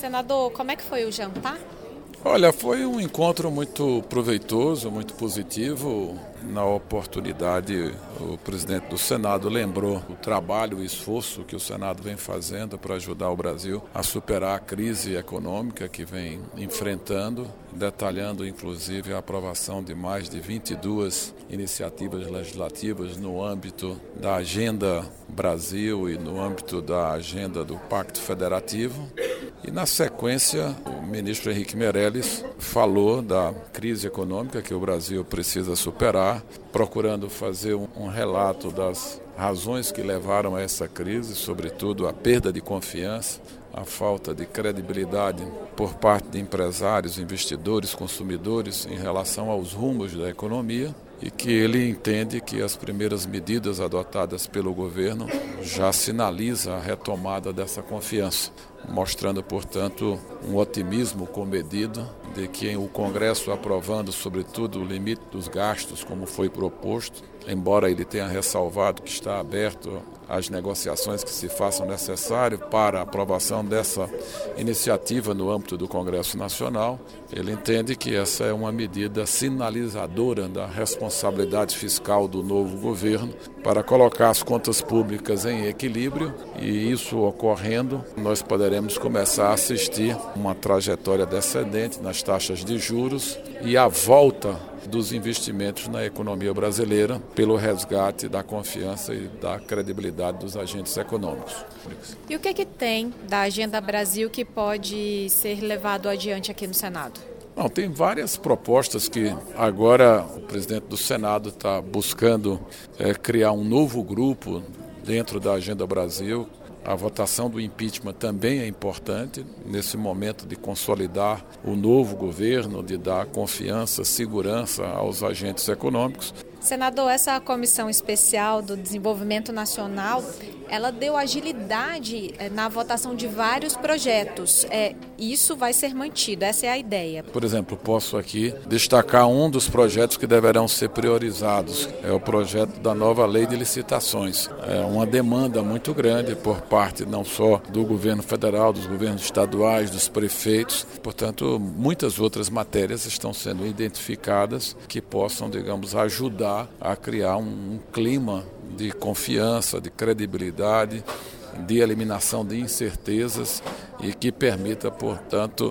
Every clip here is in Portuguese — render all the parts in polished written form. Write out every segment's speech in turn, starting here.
Senador, como é que foi o jantar? Olha, foi um encontro muito proveitoso, muito positivo. Na oportunidade, o presidente do Senado lembrou o trabalho e o esforço que o Senado vem fazendo para ajudar o Brasil a superar a crise econômica que vem enfrentando, detalhando inclusive a aprovação de mais de 22 iniciativas legislativas no âmbito da Agenda Brasil e no âmbito da agenda do Pacto Federativo. E na sequência, o ministro Henrique Meirelles falou da crise econômica que o Brasil precisa superar, procurando fazer um relato das razões que levaram a essa crise, sobretudo a perda de confiança, a falta de credibilidade por parte de empresários, investidores, consumidores em relação aos rumos da economia, e que ele entende que as primeiras medidas adotadas pelo governo já sinalizam a retomada dessa confiança, mostrando, portanto, um otimismo comedido de que o Congresso aprovando, sobretudo, o limite dos gastos, como foi proposto, embora ele tenha ressalvado que está aberto às negociações que se façam necessárias para a aprovação dessa iniciativa no âmbito do Congresso Nacional, ele entende que essa é uma medida sinalizadora da responsabilidade fiscal do novo governo para colocar as contas públicas em equilíbrio, e isso ocorrendo, nós poderemos começar a assistir uma trajetória descendente nas taxas de juros e a volta dos investimentos na economia brasileira pelo resgate da confiança e da credibilidade dos agentes econômicos. E o que tem da Agenda Brasil que pode ser levado adiante aqui no Senado? Não, tem várias propostas que agora o presidente do Senado está buscando criar um novo grupo dentro da Agenda Brasil. A votação do impeachment também é importante nesse momento de consolidar o novo governo, de dar confiança, segurança aos agentes econômicos. Senador, essa comissão especial do desenvolvimento nacional, ela deu agilidade na votação de vários projetos. Isso vai ser mantido, essa é a ideia. Por exemplo, posso aqui destacar um dos projetos que deverão ser priorizados. É o projeto da nova lei de licitações. É uma demanda muito grande por parte não só do governo federal, dos governos estaduais, dos prefeitos. Portanto, muitas outras matérias estão sendo identificadas que possam, digamos, ajudar a criar um clima de confiança, de credibilidade, de eliminação de incertezas e que permita, portanto,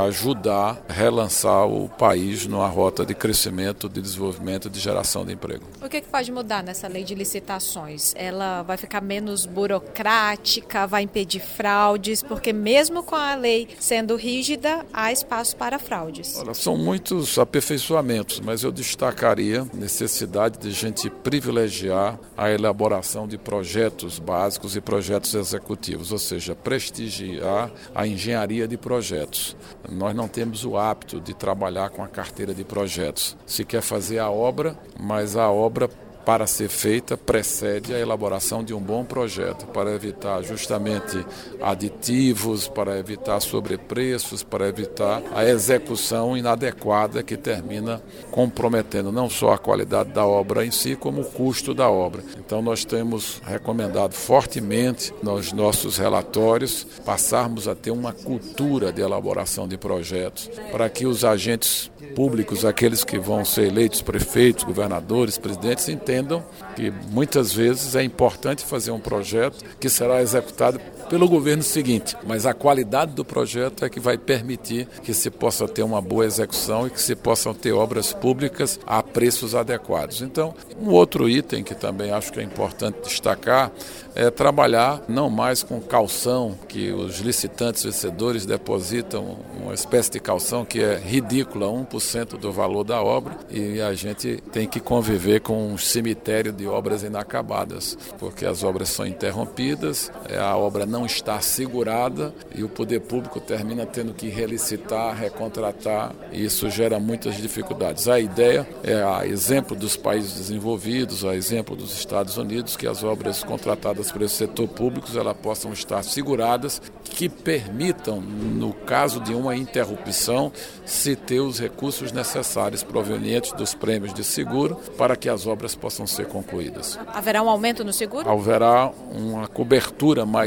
ajudar a relançar o país numa rota de crescimento, de desenvolvimento e de geração de emprego. O que pode mudar nessa lei de licitações? Ela vai ficar menos burocrática, vai impedir fraudes, porque mesmo com a lei sendo rígida, há espaço para fraudes. Olha, são muitos aperfeiçoamentos, mas eu destacaria a necessidade de a gente privilegiar a elaboração de projetos básicos e projetos executivos, ou seja, prestigiar a engenharia de projetos. Nós não temos o hábito de trabalhar com a carteira de projetos. Se quer fazer a obra, mas a obra para ser feita precede a elaboração de um bom projeto, para evitar justamente aditivos, para evitar sobrepreços, para evitar a execução inadequada que termina comprometendo não só a qualidade da obra em si, como o custo da obra. Então nós temos recomendado fortemente nos nossos relatórios passarmos a ter uma cultura de elaboração de projetos, para que os agentes públicos, aqueles que vão ser eleitos prefeitos, governadores, presidentes, entendam que muitas vezes é importante fazer um projeto que será executado pelo governo seguinte, mas a qualidade do projeto é que vai permitir que se possa ter uma boa execução e que se possam ter obras públicas a preços adequados. Então, um outro item que também acho que é importante destacar é trabalhar não mais com calção, que os licitantes vencedores depositam uma espécie de calção que é ridícula, 1% do valor da obra, e a gente tem que conviver com um cemitério de obras inacabadas, porque as obras são interrompidas, a obra não está segurada e o poder público termina tendo que relicitar, recontratar, e isso gera muitas dificuldades. A ideia é, a exemplo dos países desenvolvidos, a exemplo dos Estados Unidos, que as obras contratadas pelo setor público elas possam estar seguradas, que permitam, no caso de uma interrupção, se ter os recursos necessários provenientes dos prêmios de seguro para que as obras possam ser concluídas. Haverá um aumento no seguro? Haverá uma cobertura mais expressiva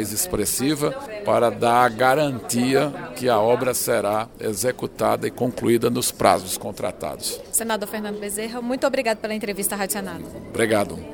expressiva para dar a garantia que a obra será executada e concluída nos prazos contratados. Senador Fernando Bezerra, muito obrigado pela entrevista à Rádio Senado. Obrigado.